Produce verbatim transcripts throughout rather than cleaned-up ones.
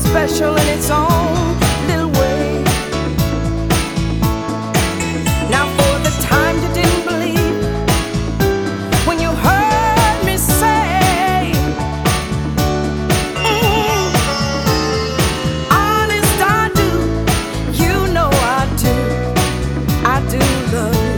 special in its own little way. Now for the time you didn't believe when you heard me say, mm, honest I do, you know I do, I do love you.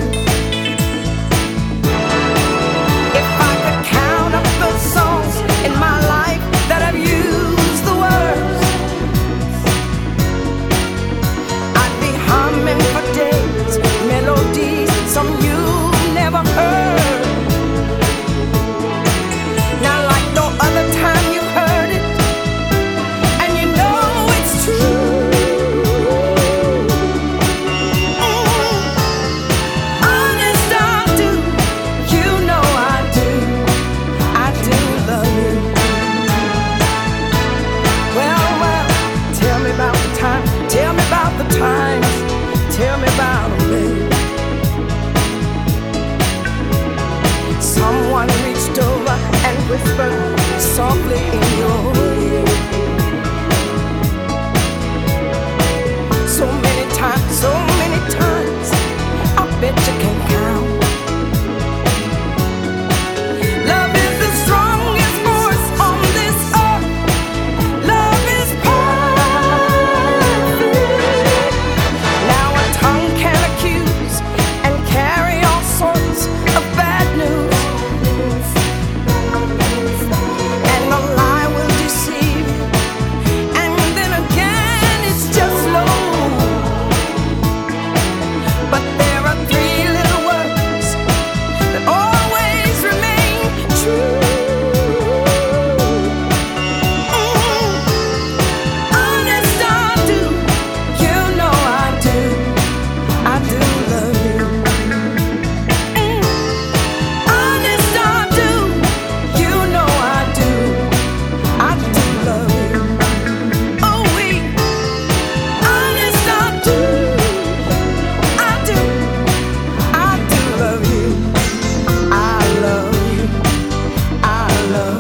Tell me about the times, tell me about them, babe. Someone reached over and whispered softly in your ear. So many times, so many times, I bet you can count. Love is the strongest force on this earth. Love is love.